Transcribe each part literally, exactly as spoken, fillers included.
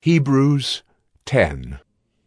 Hebrews ten.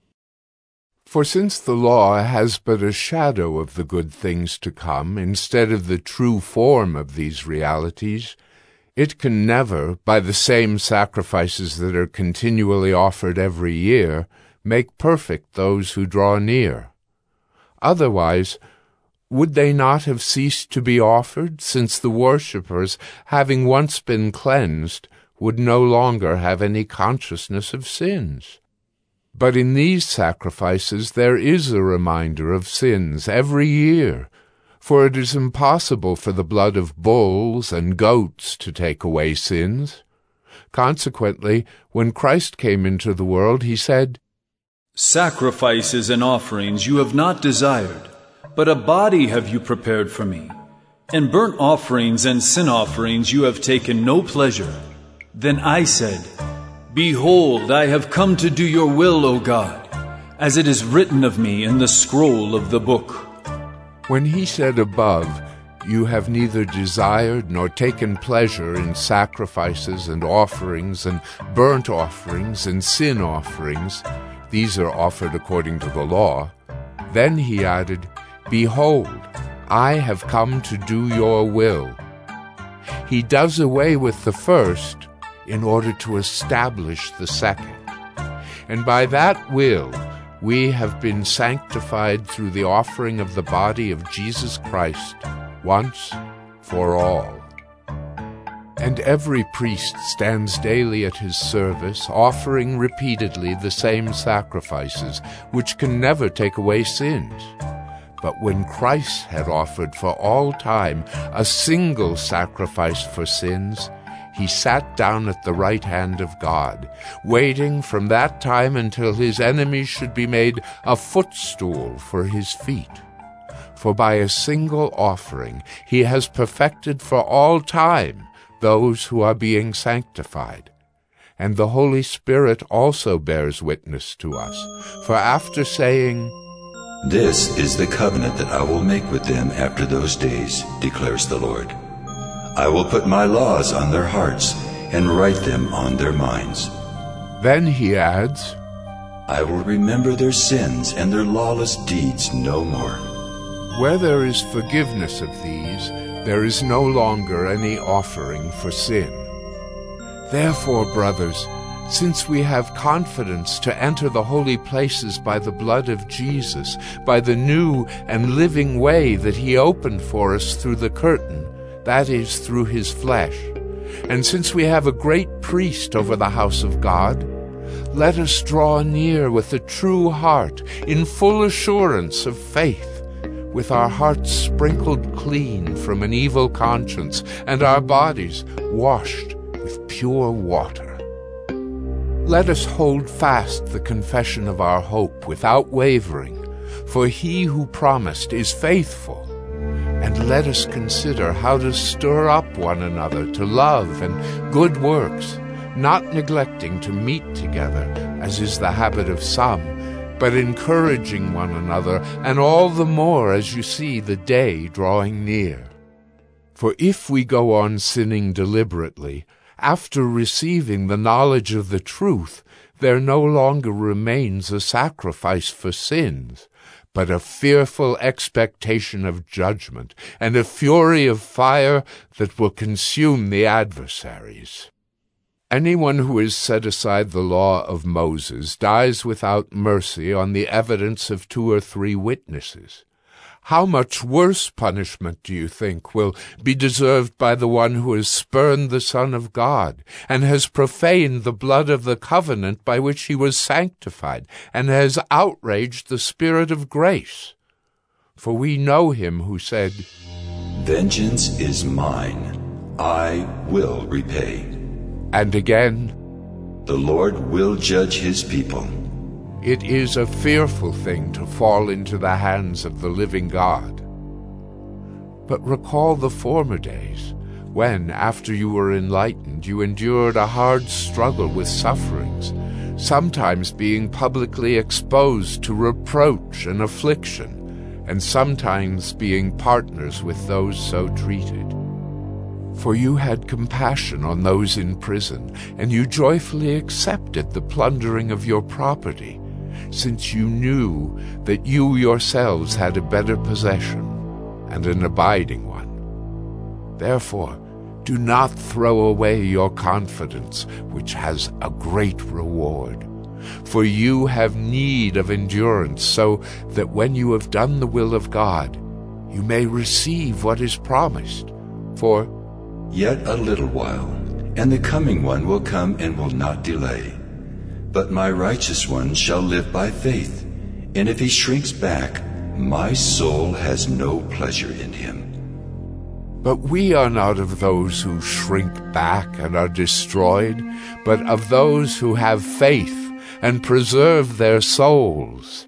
For since the law has but a shadow of the good things to come, instead of the true form of these realities, it can never, by the same sacrifices that are continually offered every year, make perfect those who draw near. Otherwise, would they not have ceased to be offered, since the worshippers, having once been cleansed, would no longer have any consciousness of sins? But in these sacrifices there is a reminder of sins every year, for it is impossible for the blood of bulls and goats to take away sins. Consequently, when Christ came into the world, he said, "Sacrifices and offerings you have not desired, but a body have you prepared for me. And burnt offerings and sin offerings you have taken no pleasure." Then I said, "Behold, I have come to do your will, O God, as it is written of me in the scroll of the book." When he said above, "You have neither desired nor taken pleasure in sacrifices and offerings and burnt offerings and sin offerings," these are offered according to the law, then he added, "Behold, I have come to do your will." He does away with the first in order to establish the second. And by that will we have been sanctified through the offering of the body of Jesus Christ, once for all. And every priest stands daily at his service, offering repeatedly the same sacrifices, which can never take away sins. But when Christ had offered for all time a single sacrifice for sins, he sat down at the right hand of God, waiting from that time until his enemies should be made a footstool for his feet. For by a single offering he has perfected for all time those who are being sanctified. And the Holy Spirit also bears witness to us. For after saying, "This is the covenant that I will make with them after those days, declares the Lord. I will put my laws on their hearts and write them on their minds." Then he adds, "I will remember their sins and their lawless deeds no more." Where there is forgiveness of these, there is no longer any offering for sin. Therefore, brothers, since we have confidence to enter the holy places by the blood of Jesus, by the new and living way that he opened for us through the curtain, that is, through his flesh, and since we have a great priest over the house of God, let us draw near with a true heart, in full assurance of faith, with our hearts sprinkled clean from an evil conscience, and our bodies washed with pure water. Let us hold fast the confession of our hope without wavering, for he who promised is faithful. And let us consider how to stir up one another to love and good works, not neglecting to meet together, as is the habit of some, but encouraging one another, and all the more as you see the day drawing near. For if we go on sinning deliberately, after receiving the knowledge of the truth, there no longer remains a sacrifice for sins, but a fearful expectation of judgment, and a fury of fire that will consume the adversaries. Anyone who has set aside the law of Moses dies without mercy on the evidence of two or three witnesses. How much worse punishment, do you think, will be deserved by the one who has spurned the Son of God, and has profaned the blood of the covenant by which he was sanctified, and has outraged the Spirit of grace? For we know him who said, "Vengeance is mine, I will repay." And again, "The Lord will judge his people." It is a fearful thing to fall into the hands of the living God. But recall the former days, when, after you were enlightened, you endured a hard struggle with sufferings, sometimes being publicly exposed to reproach and affliction, and sometimes being partners with those so treated. For you had compassion on those in prison, and you joyfully accepted the plundering of your property, since you knew that you yourselves had a better possession, and an abiding one. Therefore, do not throw away your confidence, which has a great reward. For you have need of endurance, so that when you have done the will of God, you may receive what is promised. For yet a little while, and the coming one will come and will not delay. But my righteous one shall live by faith, and if he shrinks back, my soul has no pleasure in him. But we are not of those who shrink back and are destroyed, but of those who have faith and preserve their souls.